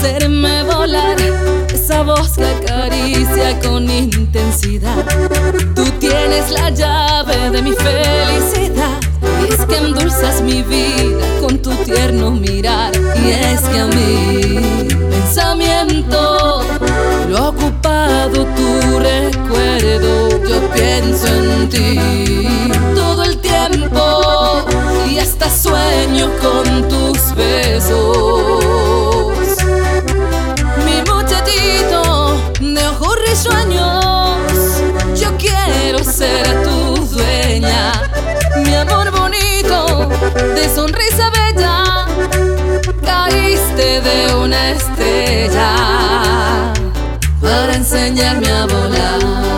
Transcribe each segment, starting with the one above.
hacerme volar, esa voz que acaricia con intensidad. Tú tienes la llave de mi felicidad, y es que endulzas mi vida con tu tierno mirar. Y es que a mi pensamiento lo ha ocupado tu recuerdo. Yo pienso en ti todo el tiempo y hasta sueño con tus besos. Mi muchachito de ojos risueños, yo quiero ser tu dueña. Mi amor bonito de sonrisa bella, caíste de una estrella para enseñarme a volar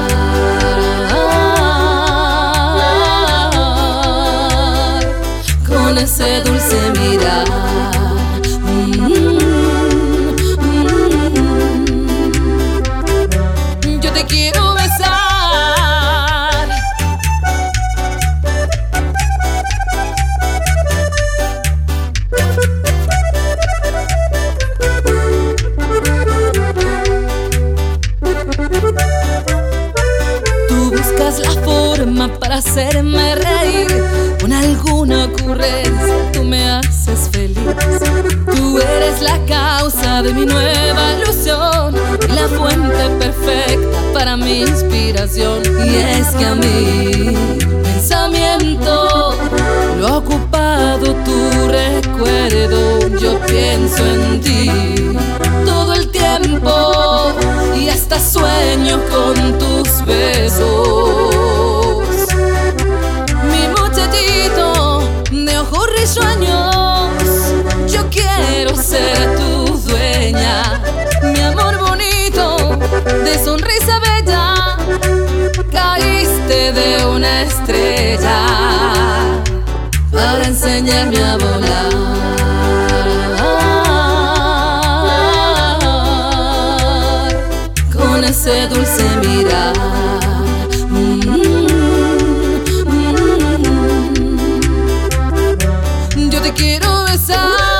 con ese dulce mirar. Yo te quiero besar. Tú buscas la forma para hacerme reír, con alguna ocurrencia tú me haces feliz. Tú eres la causa de mi nueva ilusión y la fuente perfecta para mi inspiración. Y es que a mi pensamiento lo ha ocupado tu recuerdo. Yo pienso en ti todo el tiempo y hasta sueño con tus besos. Mi muchachito de ojos risueños, yo quiero ser tu dueña. Mi amor bonito de sonrisa bella, caíste de una estrella para enseñarme a volar con ese dulce mirar. Yo te quiero besar.